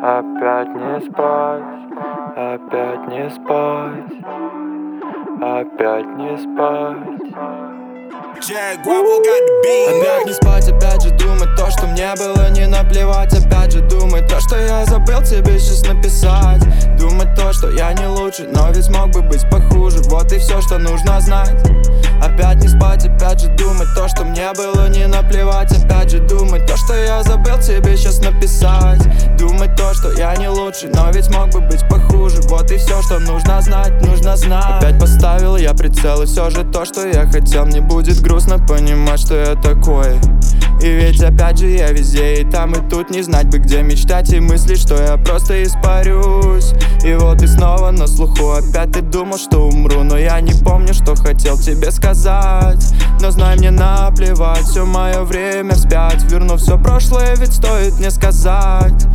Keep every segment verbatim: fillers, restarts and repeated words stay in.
Опять не спать, опять не спать, опять не спать. Опять не спать, опять же думать то, что мне было не наплевать. Опять же думать то, что я забыл тебе сейчас написать. Думать то, что я не лучше, но ведь мог бы быть похуже. Вот и все, что нужно знать. Опять не спать, опять же думать то, что мне было не наплевать. Опять же думать то, что я забыл тебе сейчас написать. Думать то, что я не лучше, но ведь мог бы быть похуже. Вот и все, что нужно знать, нужно знать. Опять поставил я прицел, и все же то, что я хотел. Мне будет грустно понимать, что я такой. И ведь опять же я везде, и там, и тут. Не знать бы, где мечтать и мыслить, что я просто испарюсь. И вот и снова на слуху. Опять ты думал, что умру, но я не помню, что хотел тебе сказать. Но знай, мне наплевать, все мое время вспять. Верну все прошлое, ведь стоит мне сказать.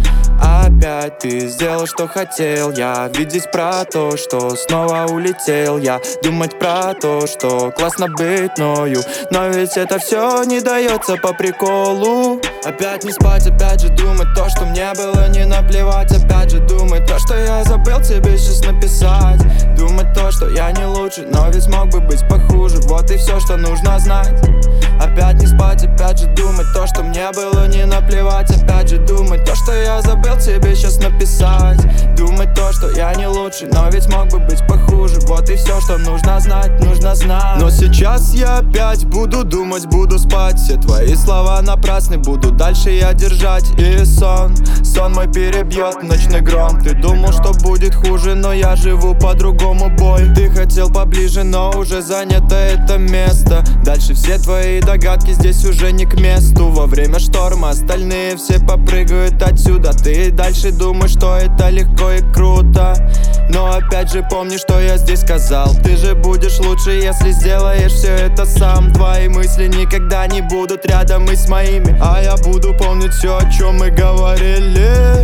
Опять ты сделал, что хотел я. Видеть про то, что снова улетел я. Думать про то, что классно быть мною. Но ведь это все не дается по приколу. Опять не спать, опять же думать то, что мне было не наплевать. Опять же думать то, что я забыл тебе сейчас написать. Думать то, что я не лучше, но ведь мог бы быть похуже. Вот и все, что нужно знать. Опять не спать, опять же думать то, что мне было не наплевать. Опять же думать то, что я забыл тебе сейчас написать. Думать то, что я не лучше, но ведь мог бы быть похуже. Вот и все, что нужно знать, нужно знать. Но сейчас я опять буду думать, буду спать. Все твои слова напрасны, буду дальше я держать. И сон, сон мой перебьет ночной гром. Ты думал, что будет хуже, но я живу по-другому, бой. Ты хотел поближе, но уже занято это место. Дальше все твои догадки здесь уже не к месту. Во время шторма остальные все попрыгают отсюда. Ты дальше думаешь, что это легко и круто. Но опять же помни, что я здесь сказал. Ты же будешь лучше, если сделаешь все это сам. Твои мысли никогда не будут рядом и с моими, а я буду помнить все, о чем мы говорили.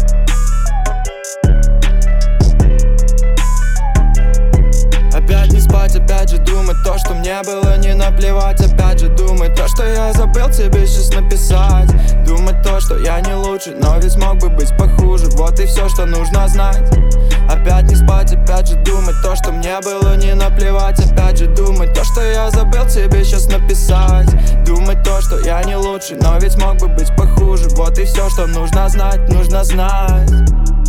Опять не спать, опять же думать то, что мне было не наплевать. Опять же думать то, что я забыл тебе сейчас написать. Думать то, что я не лучше, но ведь мог бы быть похуже. Вот и все, что нужно знать. Опять не спать, опять же думать то, что мне было не наплевать. Опять же думать то, что я забыл тебе сейчас написать. Думать то, что я не лучше, но ведь мог бы быть похуже. Вот и все, что нужно знать, нужно знать.